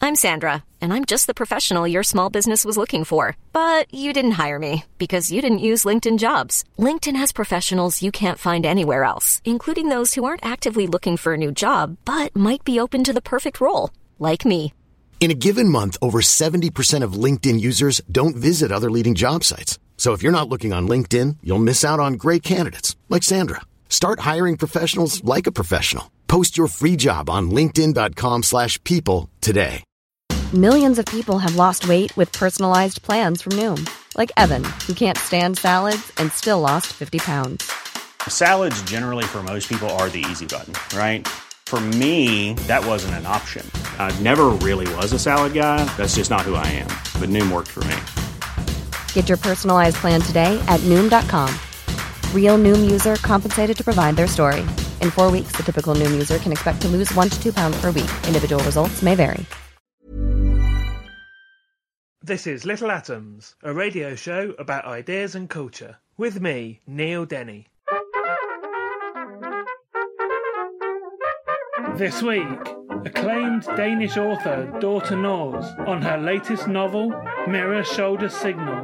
I'm Sandra, and I'm just the professional your small business was looking for. But you didn't hire me because you didn't use LinkedIn Jobs. LinkedIn has professionals you can't find anywhere else, including those who aren't actively looking for a new job, but might be open to the perfect role, like me. In a given month, over 70% of LinkedIn users don't visit other leading job sites. So if you're not looking on LinkedIn, you'll miss out on great candidates like Sandra. Start hiring professionals like a professional. Post your free job on linkedin.com/people today. Millions of people have lost weight with personalized plans from Noom. Like Evan, who can't stand salads and still lost 50 pounds. Salads generally for most people are the easy button, right? For me, that wasn't an option. I never really was a salad guy. That's just not who I am. But Noom worked for me. Get your personalized plan today at Noom.com. Real Noom user compensated to provide their story. In 4 weeks, the typical Noom user can expect to lose 1 to 2 pounds per week. Individual results may vary. This is Little Atoms, a radio show about ideas and culture. With me, Neil Denny. This week, acclaimed Danish author Dorthe Nors on her latest novel, Mirror Shoulder Signal.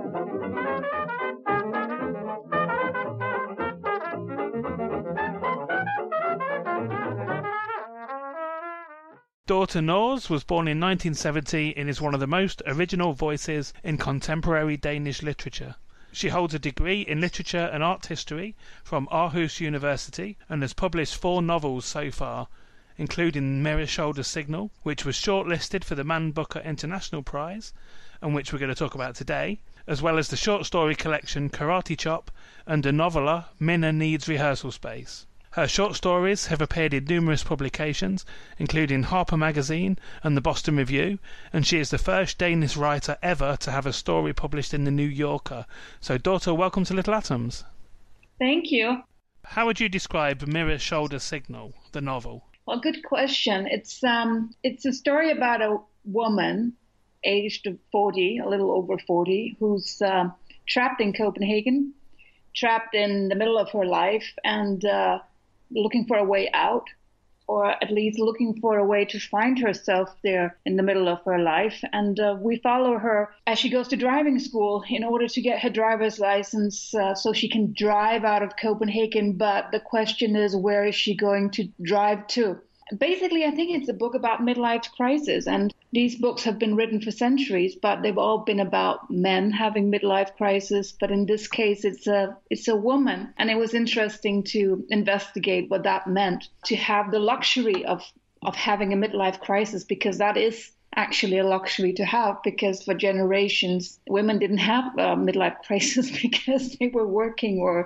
Dorthe Nors was born in 1970 and is one of the most original voices in contemporary Danish literature. She holds a degree in literature and art history from Aarhus University and has published 4 novels so far, including Mirror Shoulder Signal, which was shortlisted for the Man Booker International Prize, and which we're going to talk about today, as well as the short story collection Karate Chop and the novella Minna Needs Rehearsal Space. Her short stories have appeared in numerous publications, including Harper Magazine and the Boston Review, and she is the first Danish writer ever to have a story published in the New Yorker. So, Dorthe, welcome to Little Atoms. Thank you. How would you describe Mirror Shoulder Signal, the novel? Well, good question. It's a story about a woman aged 40, a little over 40, who's trapped in Copenhagen, trapped in the middle of her life, and looking for a way out, or at least looking for a way to find herself there in the middle of her life. And we follow her as she goes to driving school in order to get her driver's license so she can drive out of Copenhagen. But the question is, where is she going to drive to? Basically, I think it's a book about midlife crisis, and these books have been written for centuries, but they've all been about men having midlife crisis. But in this case, it's a woman, and it was interesting to investigate what that meant, to have the luxury of having a midlife crisis, because that is actually a luxury to have, because for generations women didn't have a midlife crisis because they were working or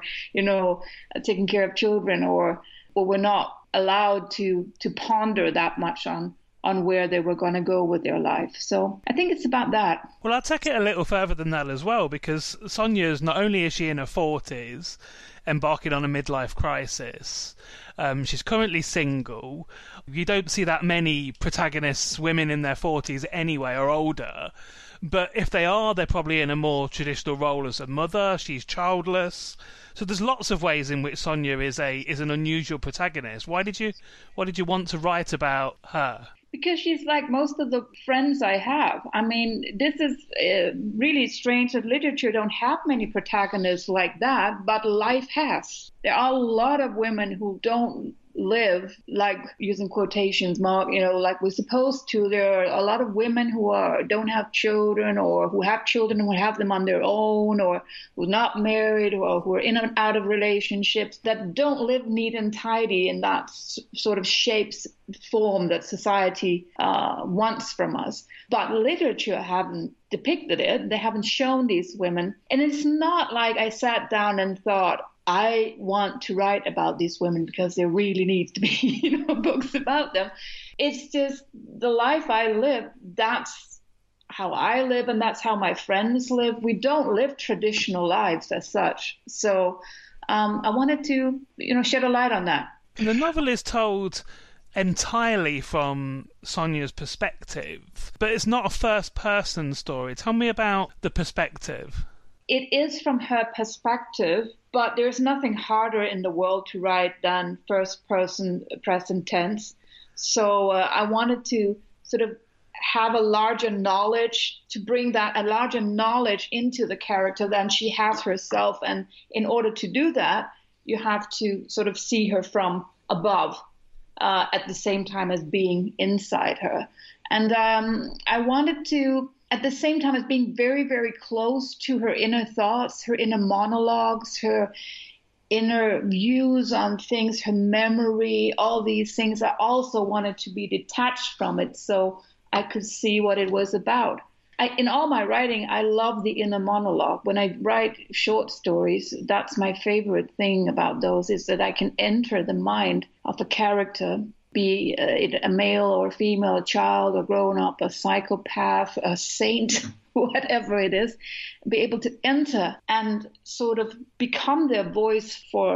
taking care of children or were not allowed to ponder that much on where they were going to go with their life. So I think it's about that. Well, I'll take it a little further than that as well, because Sonja's, not only is she in her 40s, embarking on a midlife crisis, she's currently single. You don't see that many protagonists, women in their 40s anyway, or older. But if they are, they're probably in a more traditional role as a mother. She's childless. So there's lots of ways in which Sonja is an unusual protagonist. Why did you want to write about her? Because she's like most of the friends I have. I mean, this is really strange that literature don't have many protagonists like that, but life has. There are a lot of women who don't live, like, using quotations mark, like we're supposed to. There are a lot of women who don't have children, or who have children who have them on their own, or who are not married, or who are in and out of relationships, that don't live neat and tidy in that sort of shapes form that society wants from us. But literature haven't depicted it. They haven't shown these women. And it's not like I sat down and thought, I want to write about these women because there really needs to be, books about them. It's just the life I live. That's how I live, and that's how my friends live. We don't live traditional lives as such. So I wanted to, shed a light on that. The novel is told entirely from Sonja's perspective, but it's not a first-person story. Tell me about the perspective. It is from her perspective, but there's nothing harder in the world to write than first person present tense. So I wanted to sort of have a larger knowledge, to bring that a larger knowledge into the character than she has herself. And in order to do that, you have to sort of see her from above at the same time as being inside her. And I wanted to, at the same time as being very, very close to her inner thoughts, her inner monologues, her inner views on things, her memory, all these things, I also wanted to be detached from it so I could see what it was about. In all my writing, I love the inner monologue. When I write short stories, that's my favorite thing about those, is that I can enter the mind of a character, be it a male or female, a child, a grown-up, a psychopath, a saint, whatever it is, be able to enter and sort of become their voice for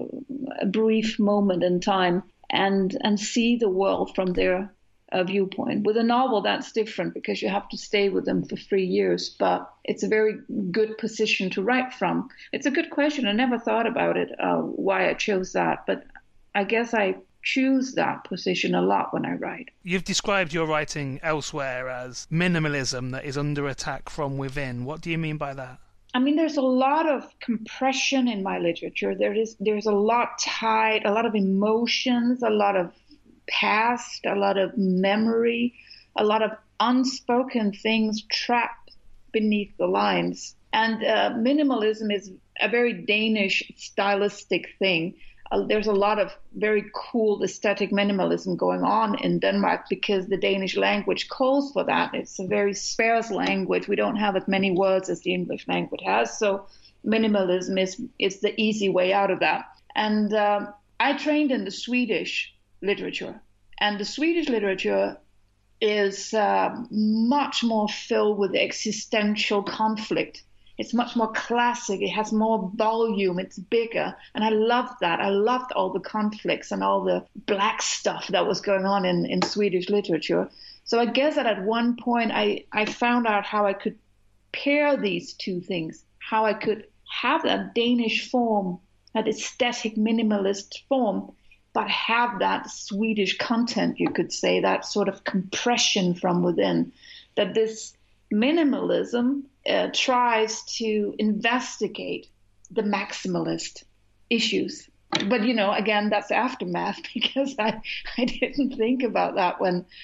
a brief moment in time and see the world from their viewpoint. With a novel, that's different because you have to stay with them for 3 years, but it's a very good position to write from. It's a good question. I never thought about it, why I chose that, but I guess I choose that position a lot when I write. You've described your writing elsewhere as minimalism that is under attack from within. What do you mean by that? I mean, there's a lot of compression in my literature. There's a lot tied, a lot of emotions, a lot of past, a lot of memory, a lot of unspoken things trapped beneath the lines. And minimalism is a very Danish stylistic thing. There's a lot of very cool aesthetic minimalism going on in Denmark because the Danish language calls for that. It's a very sparse language. We don't have as many words as the English language has. So minimalism is the easy way out of that. And I trained in the Swedish literature. And the Swedish literature is much more filled with existential conflict. It's much more classic. It has more volume. It's bigger. And I loved that. I loved all the conflicts and all the black stuff that was going on in Swedish literature. So I guess that at one point I found out how I could pair these two things, how I could have that Danish form, that aesthetic minimalist form, but have that Swedish content, you could say, that sort of compression from within, that this minimalism tries to investigate the maximalist issues. But, again, that's aftermath because I didn't think about that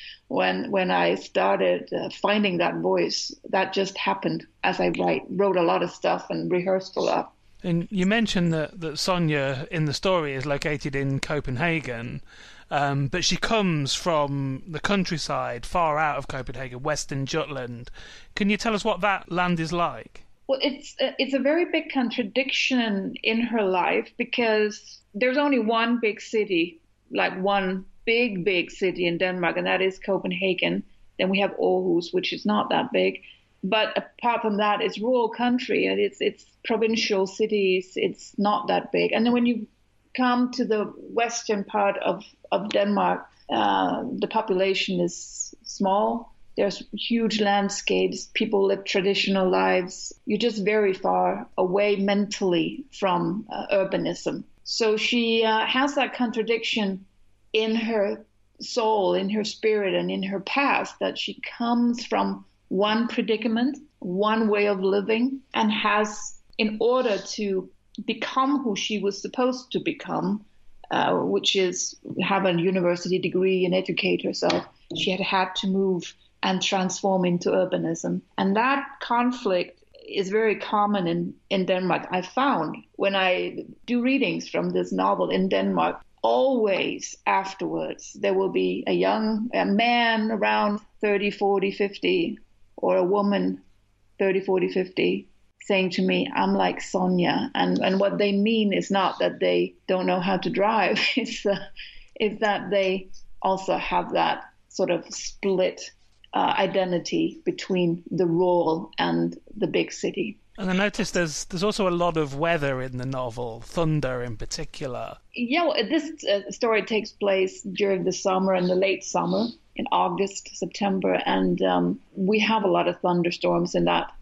when I started finding that voice. That just happened as I wrote a lot of stuff and rehearsed a lot. And you mentioned that Sonia in the story is located in Copenhagen, but she comes from the countryside, far out of Copenhagen, Western Jutland. Can you tell us what that land is like? Well, it's a very big contradiction in her life because there's only one big city, like one big city in Denmark, and that is Copenhagen. Then we have Aarhus, which is not that big. But apart from that, it's rural country and it's provincial cities. It's not that big. And then when you come to the western part of Denmark, the population is small. There's huge landscapes. People live traditional lives. You're just very far away mentally from urbanism. So she has that contradiction in her soul, in her spirit, and in her past, that she comes from one predicament, one way of living, and has, in order to become who she was supposed to become, which is have a university degree and educate herself, she had to move and transform into urbanism. And that conflict is very common in Denmark. I found when I do readings from this novel in Denmark, always afterwards there will be a man around 30, 40, 50, or a woman 30, 40, 50 saying to me, I'm like Sonia. And what they mean is not that they don't know how to drive. It's that they also have that sort of split identity between the rural and the big city. And I noticed there's also a lot of weather in the novel, thunder in particular. Yeah, well, this story takes place during the summer and the late summer, in August, September, and we have a lot of thunderstorms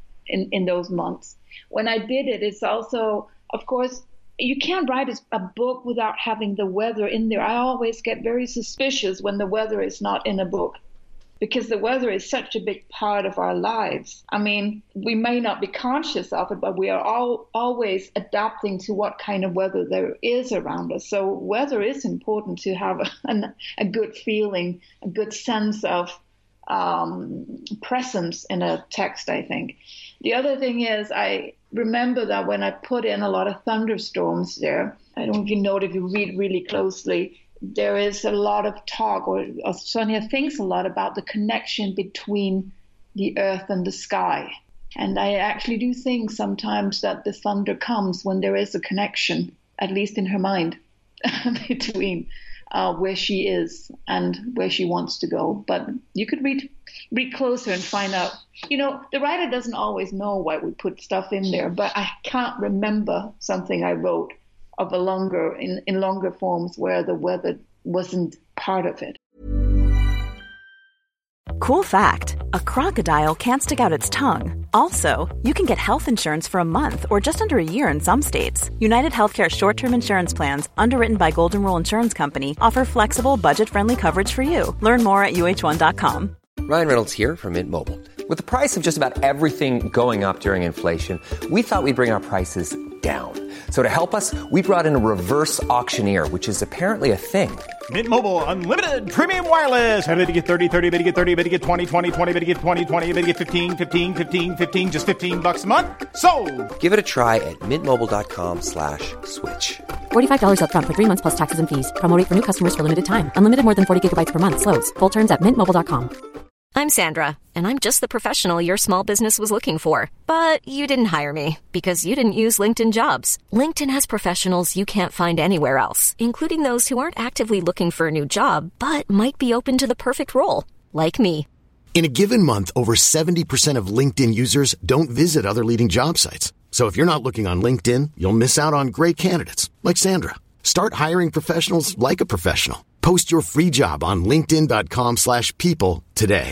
in those months. When I did it, it's also, of course, you can't write a book without having the weather in there. I always get very suspicious when the weather is not in a book. because the weather is such a big part of our lives. I mean, we may not be conscious of it, but we are always adapting to what kind of weather there is around us. So weather is important to have a good feeling, a good sense of presence in a text, I think. The other thing is, I remember that when I put in a lot of thunderstorms there, I don't know if you know it, if you read really closely, there is a lot of talk, or Sonia thinks a lot about the connection between the earth and the sky. And I actually do think sometimes that the thunder comes when there is a connection, at least in her mind, between where she is and where she wants to go. But you could read closer and find out. You know, the writer doesn't always know why we put stuff in there, but I can't remember something I wrote of in longer forms where the weather wasn't part of it. Cool fact, a crocodile can't stick out its tongue. Also, you can get health insurance for a month or just under a year in some states. United Healthcare short-term insurance plans, underwritten by Golden Rule Insurance Company, offer flexible, budget-friendly coverage for you. Learn more at UH1.com. Ryan Reynolds here from Mint Mobile. With the price of just about everything going up during inflation, we thought we'd bring our prices down. So to help us, we brought in a reverse auctioneer, which is apparently a thing. Mint Mobile Unlimited Premium Wireless. How to get 30, 30, bit to get 30, bit to get 20, 20, 20, bit to get 20, 20, bit to get 15, 15, 15, 15, just $15 a month? Sold! Give it a try at mintmobile.com/switch. $45 up front for 3 months plus taxes and fees. Promo rate for new customers for limited time. Unlimited more than 40 gigabytes per month. Slows full terms at mintmobile.com. I'm Sandra, and I'm just the professional your small business was looking for. But you didn't hire me because you didn't use LinkedIn Jobs. LinkedIn has professionals you can't find anywhere else, including those who aren't actively looking for a new job, but might be open to the perfect role, like me. In a given month, over 70% of LinkedIn users don't visit other leading job sites. So if you're not looking on LinkedIn, you'll miss out on great candidates like Sandra. Start hiring professionals like a professional. Post your free job on linkedin.com/people today.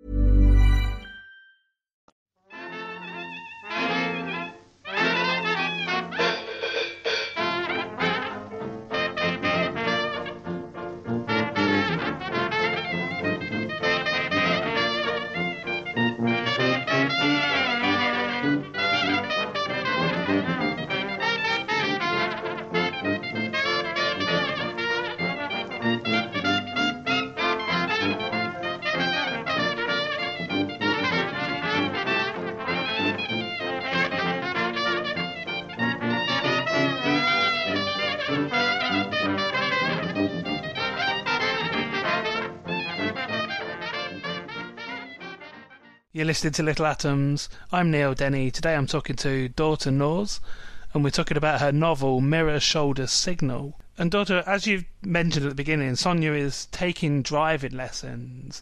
You're listening to Little Atoms. I'm Neil Denny. Today I'm talking to Dorthe Nors, and we're talking about her novel Mirror Shoulder Signal. And Dorthe, as you mentioned at the beginning, Sonia is taking driving lessons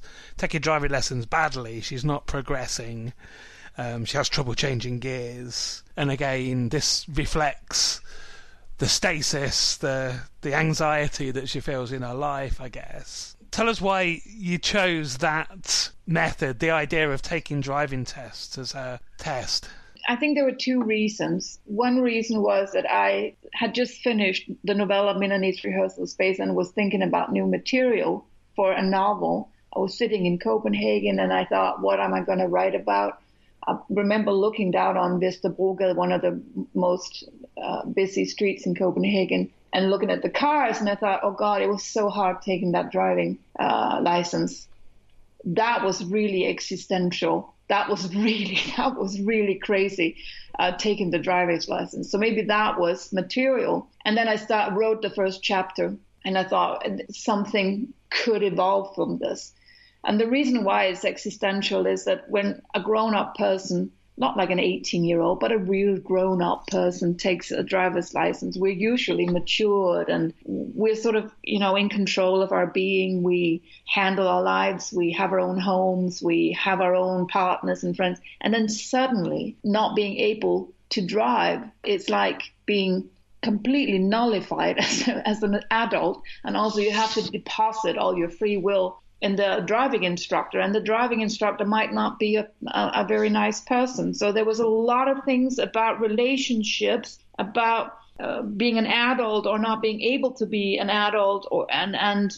badly. She's not progressing. She has trouble changing gears. And again, this reflects the stasis, the anxiety that she feels in her life, I guess. Tell us why you chose that method, the idea of taking driving tests as a test. I think there were two reasons. One reason was that I had just finished the novella Milanese Rehearsal Space and was thinking about new material for a novel. I was sitting in Copenhagen and I thought, what am I going to write about? I remember looking down on Vesterbro, one of the most busy streets in Copenhagen, and looking at the cars, and I thought, oh God, it was so hard taking that driving license. That was really existential. That was really crazy, taking the driver's license. So maybe that was material. And then I wrote the first chapter, and I thought something could evolve from this. And the reason why it's existential is that when a grown-up person, not like an 18-year-old, but a real grown-up person takes a driver's license, we're usually matured and we're sort of, in control of our being. We handle our lives. We have our own homes. We have our own partners and friends. And then suddenly not being able to drive, it's like being completely nullified as an adult. And also you have to deposit all your free will in the driving instructor, and the driving instructor might not be a very nice person. So there was a lot of things about relationships, about being an adult or not being able to be an adult, and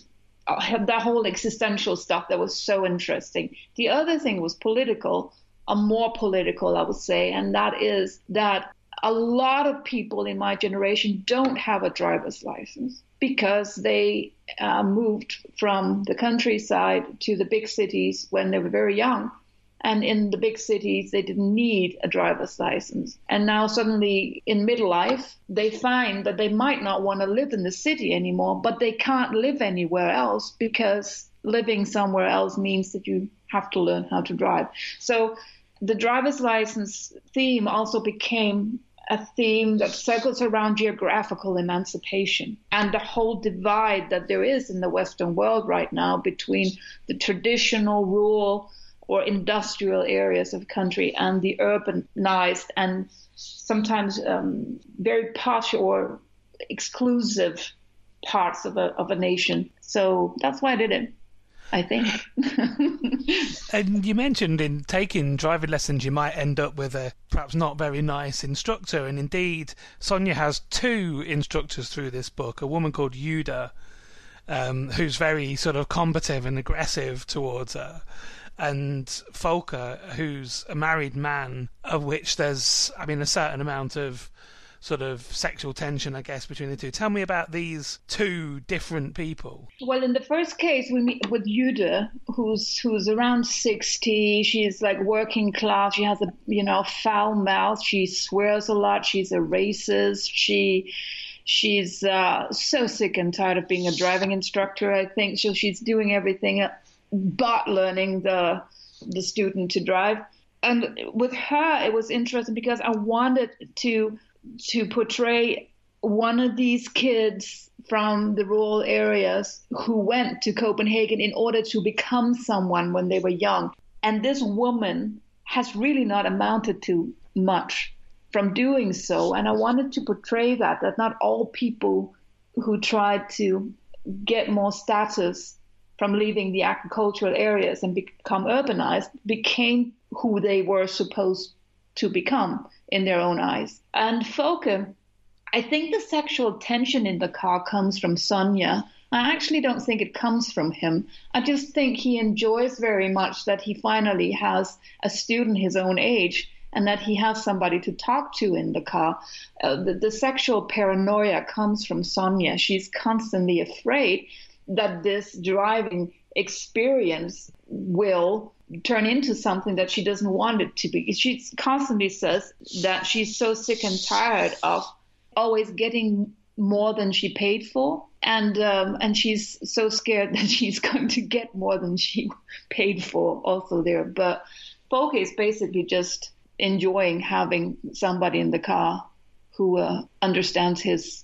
that whole existential stuff that was so interesting. The other thing was political, more political, I would say, and that is that a lot of people in my generation don't have a driver's license because they moved from the countryside to the big cities when they were very young. And in the big cities, they didn't need a driver's license. And now suddenly in midlife, they find that they might not want to live in the city anymore, but they can't live anywhere else because living somewhere else means that you have to learn how to drive. So the driver's license theme also became a theme that circles around geographical emancipation and the whole divide that there is in the Western world right now between the traditional rural or industrial areas of the country and the urbanized and sometimes very posh or exclusive parts of a nation. So that's why I did it, I think. And you mentioned in taking driving lessons you might end up with a perhaps not very nice instructor, and indeed Sonia has two instructors through this book, a woman called Yuda, who's very sort of combative and aggressive towards her, and Volker, who's a married man, of which there's, a certain amount of sort of sexual tension, I guess, between the two. Tell me about these two different people. Well, in the first case, we meet with Yuda, who's around 60. She's like working class. She has a foul mouth. She swears a lot. She's a racist. She's so sick and tired of being a driving instructor, I think. So she's doing everything but learning the student to drive. And with her, it was interesting because I wanted to portray one of these kids from the rural areas who went to Copenhagen in order to become someone when they were young. And this woman has really not amounted to much from doing so. And I wanted to portray that not all people who tried to get more status from leaving the agricultural areas and become urbanized became who they were supposed to become in their own eyes. And Volker, I think the sexual tension in the car comes from Sonia. I actually don't think it comes from him. I just think he enjoys very much that he finally has a student his own age and that he has somebody to talk to in the car. The sexual paranoia comes from Sonia. She's constantly afraid that this driving experience will turn into something that she doesn't want it to be. She constantly says that she's so sick and tired of always getting more than she paid for, and she's so scared that she's going to get more than she paid for also there. But Volker is basically just enjoying having somebody in the car who understands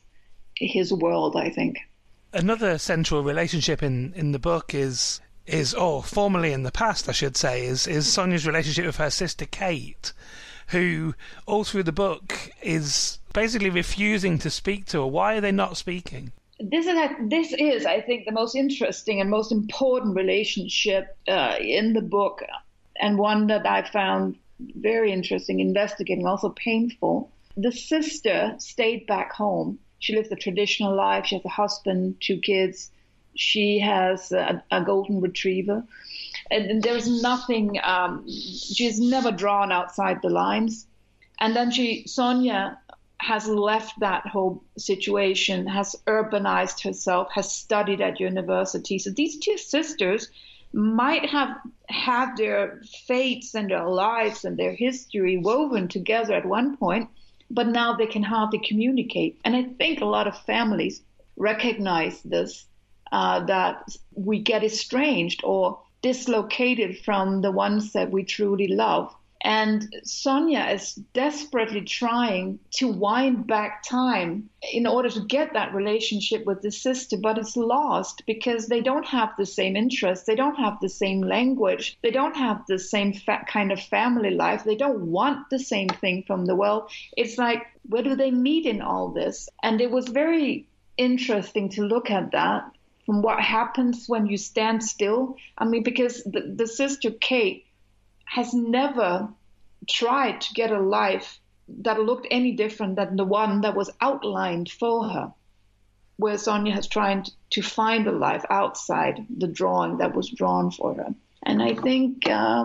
his world, I think. Another central relationship in the book is or formerly in the past, I should say, is Sonia's relationship with her sister Kate, who all through the book is basically refusing to speak to her. Why are they not speaking? This is, I think, the most interesting and most important relationship in the book, and one that I found very interesting, investigating, also painful. The sister stayed back home. She lives a traditional life. She has a husband, 2 kids. She has a golden retriever. And there's nothing, she's never drawn outside the lines. And then Sonia has left that whole situation, has urbanized herself, has studied at university. So these 2 sisters might have had their fates and their lives and their history woven together at one point, but now they can hardly communicate. And I think a lot of families recognize this, that we get estranged or dislocated from the ones that we truly love. And Sonia is desperately trying to wind back time in order to get that relationship with the sister, but it's lost because they don't have the same interests, they don't have the same language, they don't have the same kind of family life, they don't want the same thing from the world. It's like, where do they meet in all this? And it was very interesting to look at that from what happens when you stand still. I mean, because the sister Kate has never tried to get a life that looked any different than the one that was outlined for her. where Sonia has tried to find a life outside the drawing that was drawn for her. And I think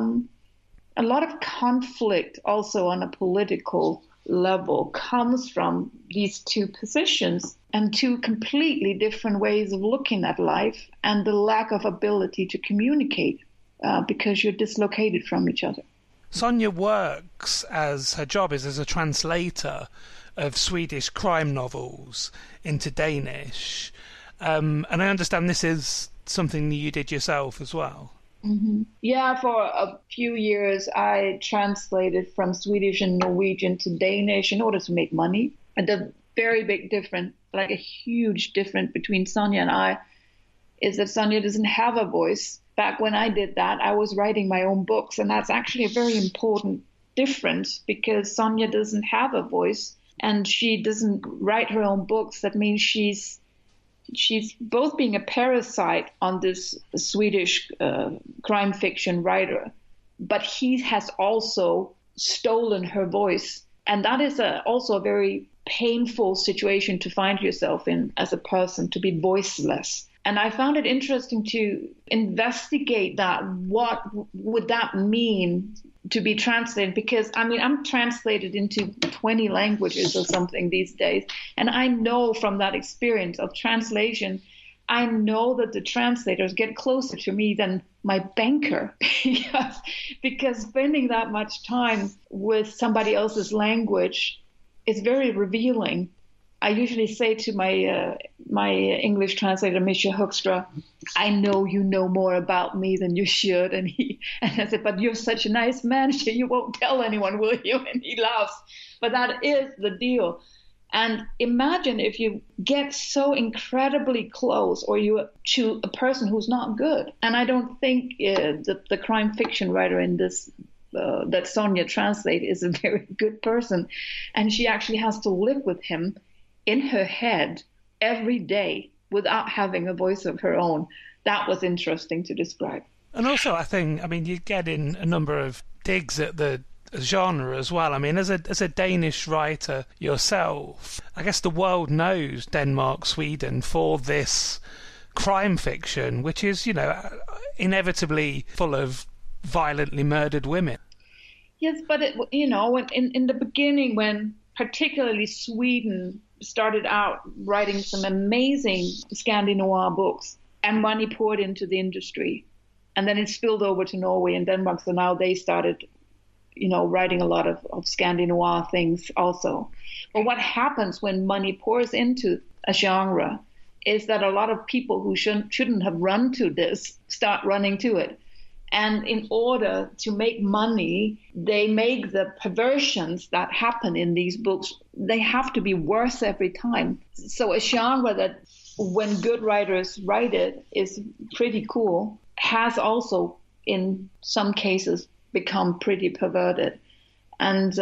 a lot of conflict also on a political level comes from these two positions and two completely different ways of looking at life, and the lack of ability to communicate because you're dislocated from each other. Sonia works as her job is as a translator of Swedish crime novels into Danish. And I understand this is something that you did yourself as well. Mm-hmm. Yeah, for a few years I translated from Swedish and Norwegian to Danish in order to make money. And the very big difference, like a huge difference between Sonia and I, is that Sonia doesn't have a voice. Back when I did that, I was writing my own books, and that's actually a very important difference because Sonia doesn't have a voice and she doesn't write her own books. That means she's both being a parasite on this Swedish crime fiction writer, but he has also stolen her voice. And that is also a very painful situation to find yourself in as a person, to be voiceless. And I found it interesting to investigate that. What would that mean to be translated? Because, I mean, I'm translated into 20 languages or something these days. And I know from that experience of translation, I know that the translators get closer to me than my banker. Because spending that much time with somebody else's language is very revealing. I usually say to my English translator, Mischa Hoekstra, I know you know more about me than you should. And I said, but you're such a nice man, you won't tell anyone, will you? And he laughs. But that is the deal. And imagine if you get so incredibly close to a person who's not good. And I don't think the crime fiction writer in this that Sonia translates is a very good person. And she actually has to live with him in her head every day without having a voice of her own. That was interesting to describe. And also, I think, you get in a number of digs at the genre as well. I mean, as a Danish writer yourself, I guess the world knows Denmark, Sweden for this crime fiction, which is, inevitably full of violently murdered women. Yes, but in the beginning, when particularly Sweden started out writing some amazing Scandinoir books, and money poured into the industry, and then it spilled over to Norway and Denmark. So now they started, writing a lot of Scandinoir things also. But what happens when money pours into a genre is that a lot of people who shouldn't have run to this start running to it. And in order to make money, they make the perversions that happen in these books, they have to be worse every time. So a genre that, when good writers write it, is pretty cool, has also, in some cases, become pretty perverted. And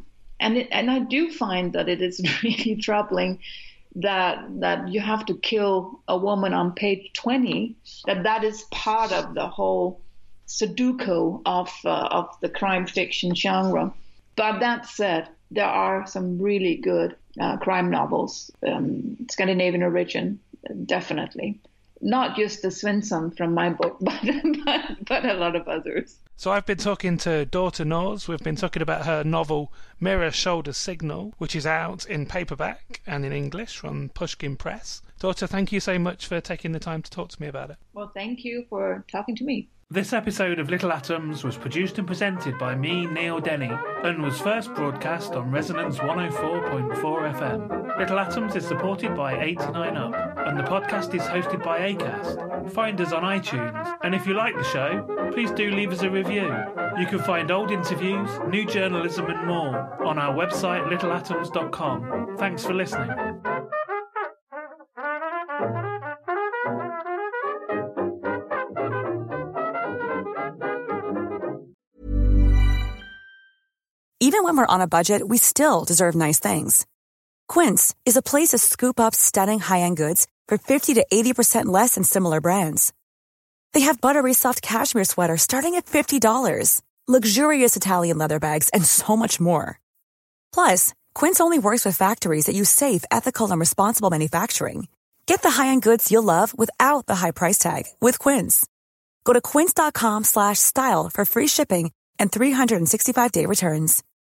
I do find that it is really troubling that you have to kill a woman on page 20, that is part of the whole Sudoku of the crime fiction genre. But that said, there are some really good crime novels, Scandinavian origin, definitely. Not just the Svensson from my book, but a lot of others. So I've been talking to Dorthe Nors. We've been talking about her novel Mirror Shoulder Signal, which is out in paperback and in English from Pushkin Press. Dorthe, thank you so much for taking the time to talk to me about it. Well, thank you for talking to me. This episode of Little Atoms was produced and presented by me, Neil Denny, and was first broadcast on Resonance 104.4 FM. Little Atoms is supported by 89UP, and the podcast is hosted by Acast. Find us on iTunes, and if you like the show, please do leave us a review. You can find old interviews, new journalism and more on our website littleatoms.com. Thanks for listening. Even when we're on a budget, we still deserve nice things. Quince is a place to scoop up stunning high-end goods for 50 to 80% less than similar brands. They have buttery soft cashmere sweaters starting at $50, luxurious Italian leather bags, and so much more. Plus, Quince only works with factories that use safe, ethical, and responsible manufacturing. Get the high-end goods you'll love without the high price tag with Quince. Go to quince.com/style for free shipping and 365-day returns.